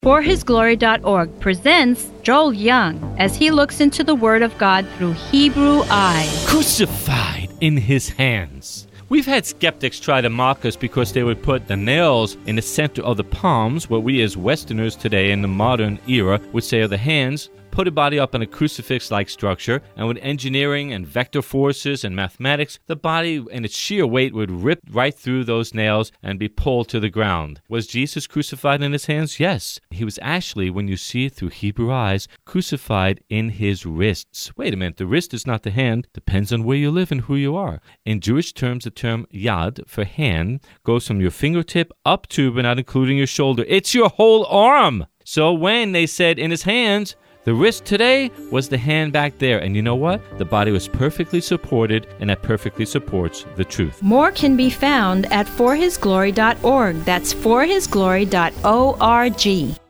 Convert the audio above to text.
ForHisGlory.org presents Joel Young as he looks into the Word of God through Hebrew eyes. Crucified in his hands. We've had skeptics try to mock us because they would put the nails in the center of the palms, what we as Westerners today in the modern era would say are the hands, put a body up in a crucifix-like structure, and with engineering and vector forces and mathematics, the body and its sheer weight would rip right through those nails and be pulled to the ground. Was Jesus crucified in his hands? Yes. He was actually, when you see it through Hebrew eyes, crucified in his wrists. Wait a minute, the wrist is not the hand. Depends on where you live and who you are. In Jewish terms, the term yad, for hand, goes from your fingertip up to, but not including your shoulder. It's your whole arm. So when they said in his hands, the wrist today was the hand back there. And you know what? The body was perfectly supported, and that perfectly supports the truth. More can be found at ForHisGlory.org. That's ForHisGlory.org.